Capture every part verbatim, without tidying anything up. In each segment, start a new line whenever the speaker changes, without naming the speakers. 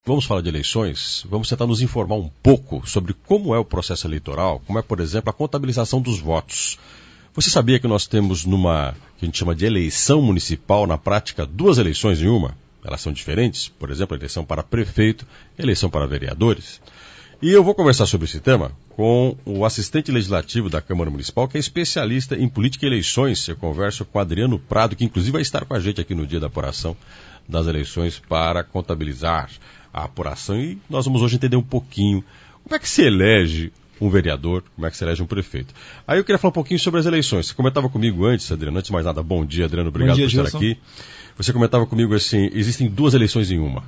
vamos falar de eleições, vamos tentar nos informar um pouco sobre como é o processo eleitoral, como é, por exemplo, a contabilização dos votos. Você sabia que nós temos numa, que a gente chama de eleição municipal, na prática, duas eleições em uma? Elas são diferentes, por exemplo, a eleição para prefeito e a eleição para vereadores. E eu vou conversar sobre esse tema com o assistente legislativo da Câmara Municipal, que é especialista em política e eleições. Eu converso com Adriano Prado, que inclusive vai estar com a gente aqui no dia da apuração das eleições para contabilizar a apuração. E nós vamos hoje entender um pouquinho como é que se elege um vereador, como é que se elege um prefeito. Aí eu queria falar um pouquinho sobre as eleições. Você comentava comigo antes, Adriano, antes de mais nada, bom dia, Adriano, obrigado dia, por estar Gilson. aqui. Você comentava comigo assim, existem duas eleições em uma.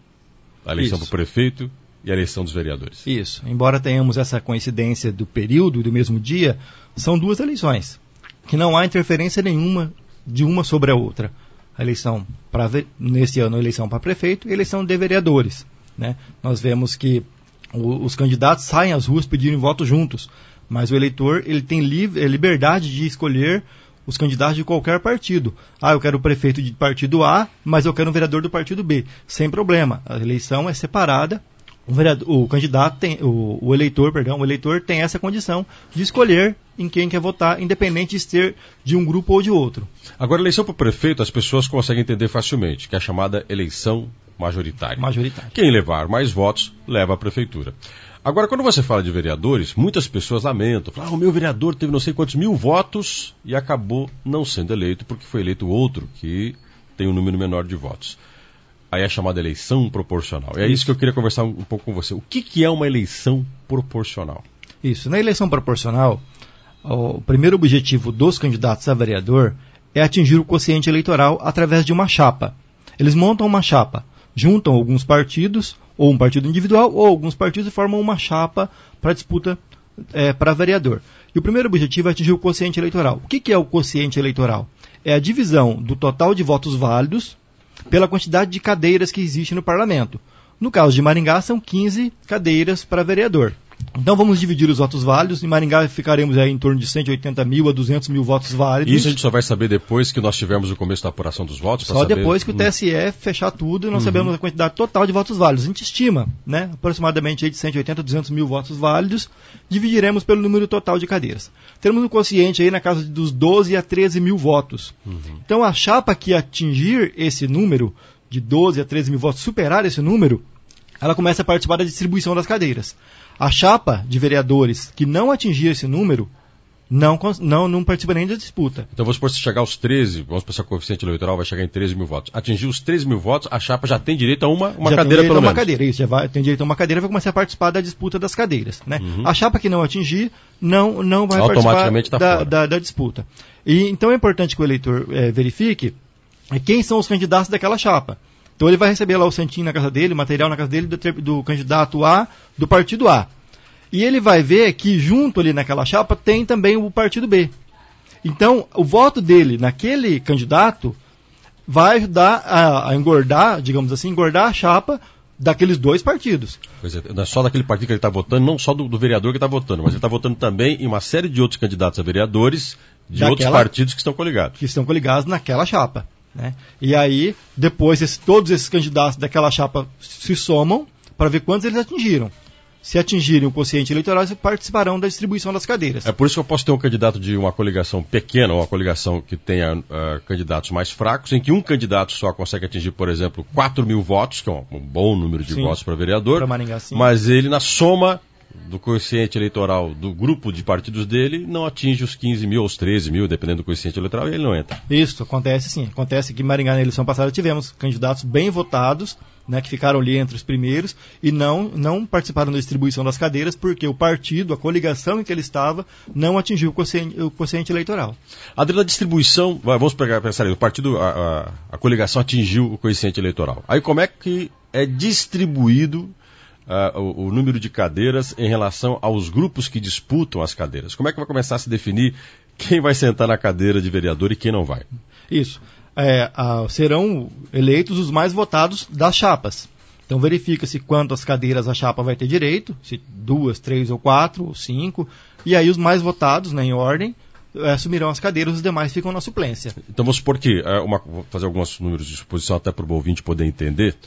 A eleição do prefeito e a eleição dos vereadores.
Isso. Embora tenhamos essa coincidência do período, do mesmo dia, são duas eleições, que não há interferência nenhuma de uma sobre a outra. A eleição, pra, nesse ano, a eleição para prefeito e a eleição de vereadores. Né? Nós vemos que o, os candidatos saem às ruas pedindo voto juntos, mas o eleitor ele tem livre, liberdade de escolher os candidatos de qualquer partido. Ah, eu quero o prefeito de partido A, mas eu quero um vereador do partido B. Sem problema. A eleição é separada. O, vereador, o candidato tem, o, o eleitor, perdão, o eleitor tem essa condição de escolher em quem quer votar, independente de ser de um grupo ou de outro.
Agora, a eleição para o prefeito, as pessoas conseguem entender facilmente, que é a chamada eleição majoritária.
Majoritária.
Quem levar mais votos, leva a prefeitura. Agora, quando você fala de vereadores, muitas pessoas lamentam. Falam, ah, o meu vereador teve não sei quantos mil votos e acabou não sendo eleito porque foi eleito outro que tem um número menor de votos. Aí é chamada eleição proporcional. E é isso, isso que eu queria conversar um pouco com você. O que, que é uma eleição proporcional?
Isso. Na eleição proporcional, o primeiro objetivo dos candidatos a vereador é atingir o quociente eleitoral através de uma chapa. Eles montam uma chapa, juntam alguns partidos, ou um partido individual, ou alguns partidos e formam uma chapa para disputa é, para vereador. E o primeiro objetivo é atingir o quociente eleitoral. O que, que é o quociente eleitoral? É a divisão do total de votos válidos pela quantidade de cadeiras que existe no parlamento. No caso de Maringá, são quinze cadeiras para vereador. Então vamos dividir os votos válidos. Em Maringá ficaremos aí em torno de cento e oitenta mil a duzentos mil votos válidos.
Isso a gente só vai saber depois que nós tivermos o começo da apuração dos votos?
Só saber... depois que o T S E fechar tudo e nós uhum. sabemos a quantidade total de votos válidos. A gente estima, né, aproximadamente aí de cento e oitenta a duzentos mil votos válidos. Dividiremos pelo número total de cadeiras. Temos um quociente aí na casa dos doze a treze mil votos. Uhum. Então a chapa que atingir esse número de doze a treze mil votos, superar esse número, ela começa a participar da distribuição das cadeiras. A chapa de vereadores que não atingir esse número não, não, não participa nem da disputa.
Então vamos supor, se chegar aos treze, vamos pensar que o coeficiente eleitoral vai chegar em treze mil votos. Atingir os treze mil votos, a chapa já tem direito a uma, uma
já
cadeira
tem
pelo
a uma
menos.
Cadeira, isso, já vai, tem direito a uma cadeira e vai começar a participar da disputa das cadeiras. Né? Uhum. A chapa que não atingir não, não vai
automaticamente
participar
tá
da,
fora.
Da, da disputa. E, então é importante que o eleitor é, verifique quem são os candidatos daquela chapa. Então ele vai receber lá o santinho na casa dele, o material na casa dele do, do candidato A, do partido A. E ele vai ver que junto ali naquela chapa tem também o partido B. Então, o voto dele naquele candidato vai ajudar a, a engordar, digamos assim, engordar a chapa daqueles dois partidos.
Pois é, não é só daquele partido que ele está votando, não só do, do vereador que está votando, mas ele está votando também em uma série de outros candidatos a vereadores de daquela, outros partidos que estão coligados.
Que estão coligados naquela chapa. Né? E aí, depois, esse, todos esses candidatos daquela chapa se somam para ver quantos eles atingiram. Se atingirem o quociente eleitoral, eles participarão da distribuição das cadeiras.
É por isso que eu posso ter um candidato de uma coligação pequena, ou uma coligação que tenha uh, candidatos mais fracos, em que um candidato só consegue atingir, por exemplo, quatro mil votos, que é um, um bom número de sim, votos para vereador,
pra Maringá, sim.
Mas ele, na soma do quociente eleitoral do grupo de partidos dele, não atinge os quinze mil ou os treze mil, dependendo do quociente eleitoral, e ele não entra.
Isso, acontece sim. Acontece que em Maringá, na eleição passada, tivemos candidatos bem votados, né, que ficaram ali entre os primeiros, e não, não participaram da distribuição das cadeiras, porque o partido, a coligação em que ele estava, não atingiu o quociente, o quociente eleitoral.
Adriano, a distribuição, vamos pegar, pensar aí, o partido, a, a, a coligação atingiu o quociente eleitoral. Aí como é que é distribuído Uh, o, o número de cadeiras em relação aos grupos que disputam as cadeiras? Como é que vai começar a se definir quem vai sentar na cadeira de vereador e quem não vai?
Isso. É, uh, serão eleitos os mais votados das chapas. Então verifica-se quantas cadeiras a chapa vai ter direito, se duas, três ou quatro, ou cinco, e aí os mais votados, né, em ordem, assumirão as cadeiras, os demais ficam na suplência.
Então vamos supor que, uh, uma, vou fazer alguns números de suposição até para o ouvinte poder entender.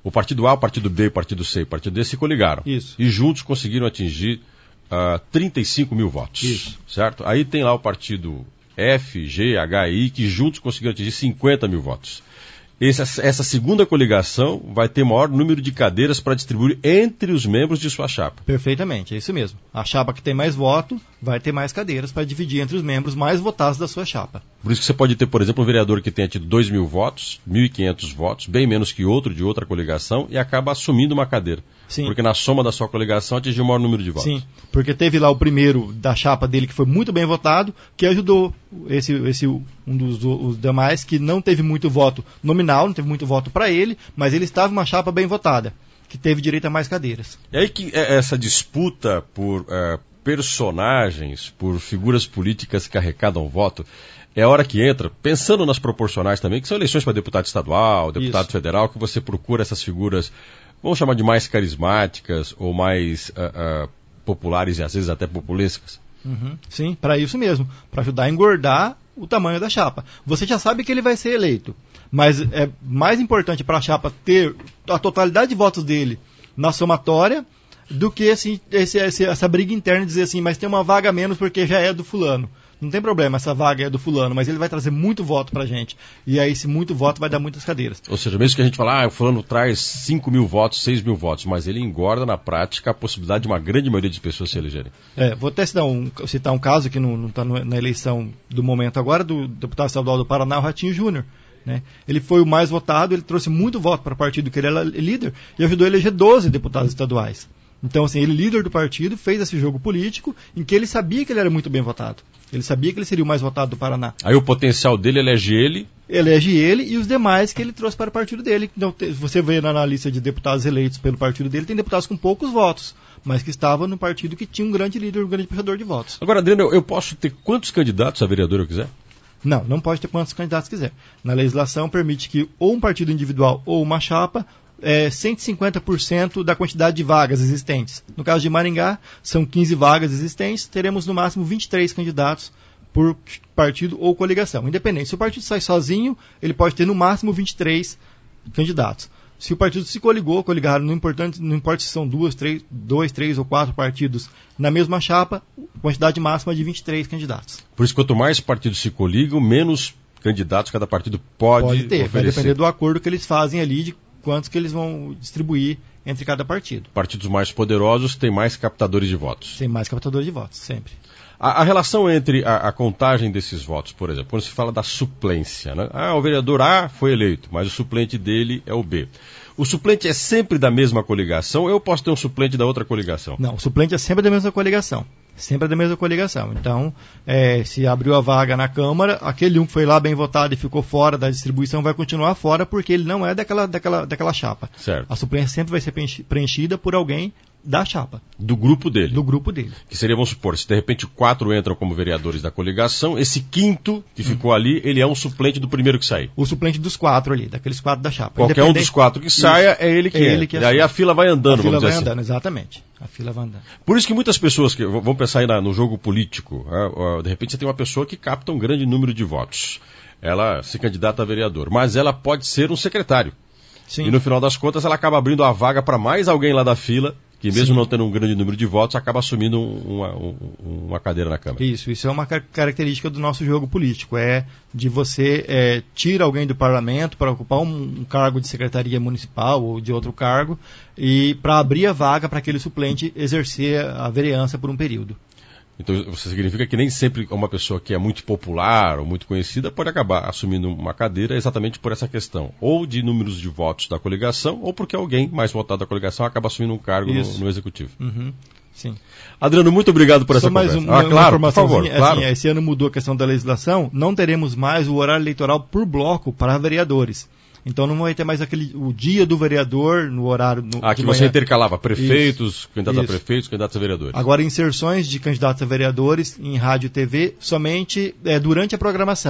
O partido A, o partido B, o partido C e o partido D se coligaram.
Isso.
E juntos conseguiram atingir uh, trinta e cinco mil votos.
Isso.
Certo? Aí tem lá o partido F, G, H e I, que juntos conseguiram atingir cinquenta mil votos. Essa, essa segunda coligação vai ter maior número de cadeiras para distribuir entre os membros de sua chapa.
Perfeitamente, é isso mesmo. A chapa que tem mais voto vai ter mais cadeiras para dividir entre os membros mais votados da sua chapa.
Por isso que você pode ter, por exemplo, um vereador que tenha tido dois mil votos, mil e quinhentos votos, bem menos que outro de outra coligação, e acaba assumindo uma cadeira.
Sim.
Porque na soma da sua coligação atingiu o maior número de votos.
Sim, porque teve lá o primeiro da chapa dele que foi muito bem votado, que ajudou esse, esse um dos os demais que não teve muito voto nominal, não teve muito voto para ele, mas ele estava uma chapa bem votada, que teve direito a mais cadeiras.
E aí que essa disputa por é, personagens, por figuras políticas que arrecadam voto, é a hora que entra, pensando nas proporcionais também, que são eleições para deputado estadual, deputado Isso. federal, que você procura essas figuras, vamos chamar de mais carismáticas ou mais uh, uh, populares e às vezes até populescas.
Uhum. Sim, para isso mesmo, para ajudar a engordar o tamanho da chapa. Você já sabe que ele vai ser eleito, mas é mais importante para a chapa ter a totalidade de votos dele na somatória do que esse, esse, esse, essa briga interna de dizer assim, mas tem uma vaga a menos porque já é do fulano. Não tem problema, essa vaga é do fulano, mas ele vai trazer muito voto pra gente. E aí esse muito voto vai dar muitas cadeiras.
Ou seja, mesmo que a gente fale, ah, o fulano traz cinco mil votos, seis mil votos, mas ele engorda na prática a possibilidade de uma grande maioria de pessoas se elegerem.
É, vou até citar um, citar um caso que não está na eleição do momento agora, do deputado estadual do Paraná, o Ratinho Júnior. Né? Ele foi o mais votado, ele trouxe muito voto para o partido que ele era líder e ajudou a eleger doze deputados estaduais. Então, assim, ele, líder do partido, fez esse jogo político em que ele sabia que ele era muito bem votado. Ele sabia que ele seria o mais votado do Paraná.
Aí o potencial dele elege ele?
Elege ele e os demais que ele trouxe para o partido dele. Então, você vê na lista de deputados eleitos pelo partido dele, tem deputados com poucos votos, mas que estavam no partido que tinha um grande líder, um grande puxador de votos.
Agora, Adriano, eu posso ter quantos candidatos a vereador eu quiser?
Não, não pode ter quantos candidatos quiser. Na legislação permite que ou um partido individual ou uma chapa É, cento e cinquenta por cento da quantidade de vagas existentes. No caso de Maringá, são quinze vagas existentes, teremos no máximo vinte e três candidatos por partido ou coligação. Independente, se o partido sai sozinho, ele pode ter no máximo vinte e três candidatos. Se o partido se coligou, coligaram, não, não importa se são duas, três, dois, três ou quatro partidos na mesma chapa, quantidade máxima de vinte e três candidatos.
Por isso, quanto mais partidos se coligam, menos candidatos cada partido pode, pode ter. Oferecer.
Vai depender do acordo que eles fazem ali, de quantos que eles vão distribuir entre cada partido.
Partidos mais poderosos têm mais captadores de votos.
Tem mais captadores de votos, sempre.
A, a relação entre a, a contagem desses votos, por exemplo, quando se fala da suplência, né? Ah, o vereador A foi eleito, mas o suplente dele é o B. O suplente é sempre da mesma coligação ou eu posso ter um suplente da outra coligação?
Não, o suplente é sempre da mesma coligação. Sempre da mesma coligação. Então, é, se abriu a vaga na Câmara, aquele um que foi lá bem votado e ficou fora da distribuição vai continuar fora porque ele não é daquela, daquela, daquela chapa.
Certo.
A suplência sempre vai ser preenchida por alguém da chapa.
Do grupo dele.
Do grupo dele.
Que seria, vamos supor, se de repente quatro entram como vereadores da coligação, esse quinto que ficou hum. ali, ele é um suplente do primeiro que sair.
O suplente dos quatro ali, daqueles quatro da chapa.
Qualquer um dos quatro que saia, isso, é ele que é. Ele que
é
e aí a fila vai andando,
a fila
vamos
vai
dizer
andando,
assim.
Exatamente. A fila vai andando.
Por isso que muitas pessoas, que vamos pensar aí na, no jogo político, de repente você tem uma pessoa que capta um grande número de votos. Ela se candidata a vereador, mas ela pode ser um secretário. Sim. E no final das contas ela acaba abrindo a vaga para mais alguém lá da fila, que mesmo Sim. não tendo um grande número de votos, acaba assumindo uma, uma cadeira na Câmara.
Isso, isso é uma característica do nosso jogo político, é de você é, tira alguém do parlamento para ocupar um, um cargo de secretaria municipal ou de outro cargo e para abrir a vaga para aquele suplente exercer a vereança por um período.
Então, isso significa que nem sempre uma pessoa que é muito popular ou muito conhecida pode acabar assumindo uma cadeira exatamente por essa questão. Ou de números de votos da coligação, ou porque alguém mais votado da coligação acaba assumindo um cargo no, no Executivo.
Uhum. Sim.
Adriano, muito obrigado por
Só
essa
mais
conversa.
Um,
ah, claro, por favor.
Assim,
claro.
Esse ano mudou a questão da legislação, não teremos mais o horário eleitoral por bloco para vereadores. Então não vai ter mais aquele, o dia do vereador no horário... No,
ah, que você intercalava prefeitos, Isso. candidatos Isso. a prefeitos, candidatos a vereadores.
Agora, inserções de candidatos a vereadores em rádio e T V somente é, durante a programação.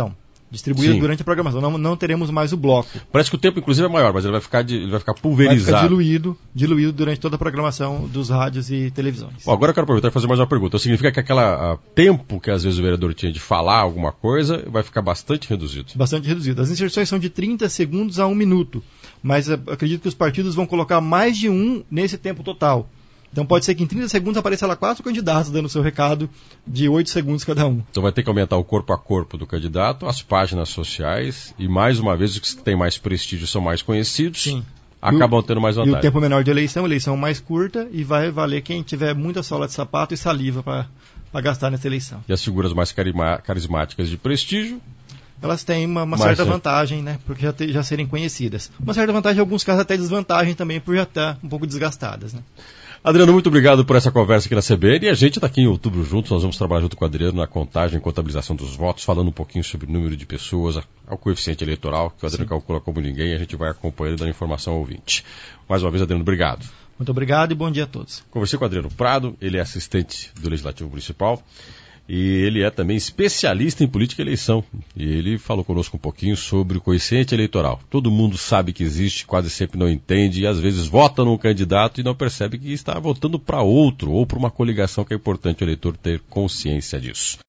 distribuídas
Sim.
durante a programação. Não, não teremos mais o bloco.
Parece que o tempo, inclusive, é maior, mas ele vai ficar, de, ele vai ficar
Vai
pulverizado.
ficar diluído, diluído durante toda a programação dos rádios e televisões.
Bom, agora eu quero aproveitar e fazer mais uma pergunta. Significa que aquele tempo que às vezes o vereador tinha de falar alguma coisa vai ficar bastante reduzido?
Bastante reduzido. As inserções são de trinta segundos a um minuto, mas uh, acredito que os partidos vão colocar mais de um nesse tempo total. Então pode ser que em trinta segundos apareça lá quatro candidatos dando seu recado de oito segundos cada um.
Então vai ter que aumentar o corpo a corpo do candidato, as páginas sociais, e mais uma vez os que têm mais prestígio são mais conhecidos.
Sim.
Acabam o, tendo mais vantagem.
E o tempo menor de eleição, eleição mais curta, e vai valer quem tiver muita sola de sapato e saliva para gastar nessa eleição.
E as figuras mais carima, carismáticas de prestígio?
Elas têm uma, uma
Mas,
certa
é.
vantagem, né? Porque já, te, já serem conhecidas. Uma certa vantagem, em alguns casos até desvantagem também, por já estar um pouco desgastadas, né?
Adriano, muito obrigado por essa conversa aqui na C B N. E a gente está aqui em outubro juntos, nós vamos trabalhar junto com o Adriano na contagem e contabilização dos votos, falando um pouquinho sobre o número de pessoas, o coeficiente eleitoral, que o Adriano calcula como ninguém, e a gente vai acompanhando e dando informação ao ouvinte. Mais uma vez, Adriano, obrigado.
Muito obrigado e bom dia a todos.
Conversei com o Adriano Prado, ele é assistente do Legislativo Municipal e ele é também especialista em política e eleição. E ele falou conosco um pouquinho sobre o coeficiente eleitoral. Todo mundo sabe que existe, quase sempre não entende e às vezes vota num candidato e não percebe que está votando para outro ou para uma coligação, que é importante o eleitor ter consciência disso.